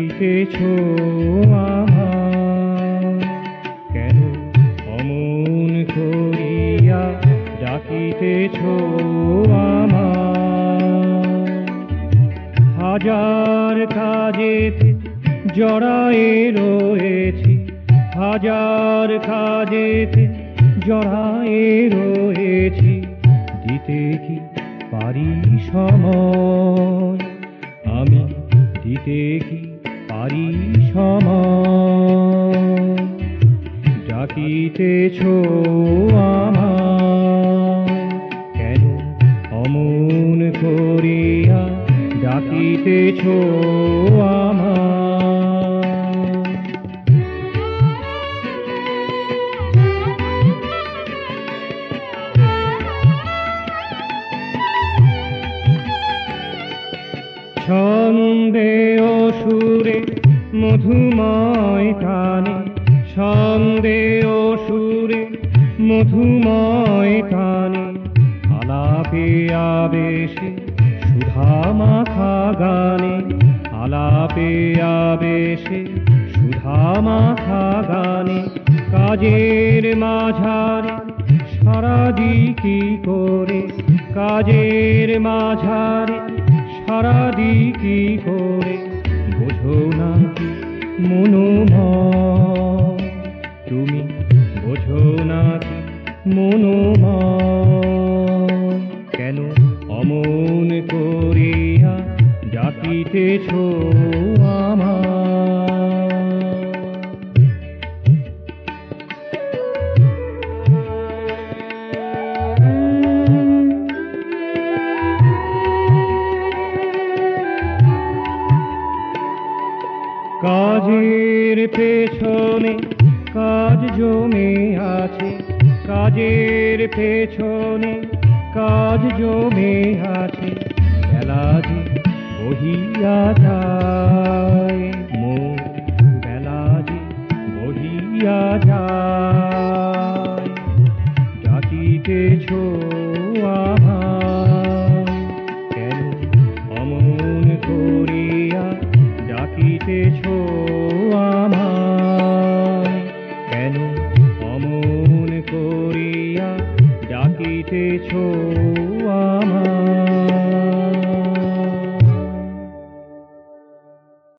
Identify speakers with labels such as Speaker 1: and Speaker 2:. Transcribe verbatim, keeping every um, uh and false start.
Speaker 1: ডাকিতেছ আমায়, কেন অমন করিয়া ডাকিতেছ আমায়। হাজার কাজেতে জড়ায়ে রয়েছি, হাজার কাজেতে জড়ায়ে রয়েছি, দিতে কি পারি সময়, আমি দিতে কি পারি সময়। ডাকিতেছ আমায়, কেন অমন করিয়া ডাকিতেছ আমায়। ছন্দে ও সুরে মধুময় টানে, ছন্দে ও সুরে মধুময় টানে, আলাপে আবেশে সুধা মাখা গানে, আলাপে আবেশে সুধা মাখা গানে। কাজের মাঝারে সারাদি কি করে, কাজের মাঝারে সারাদি কি করে, বোঝো না কি মনোময়, তুমি বোঝো না কি মনোময়। কেন অমন করিয়া ডাকিতেছ আমায়। কাজের পেছনে কাজ জমে আছে, কাজের পেছনে কাজ জমে আছে, বেলা যে বহিয়া যায়, মোর বেলা যে বহিয়া যায়।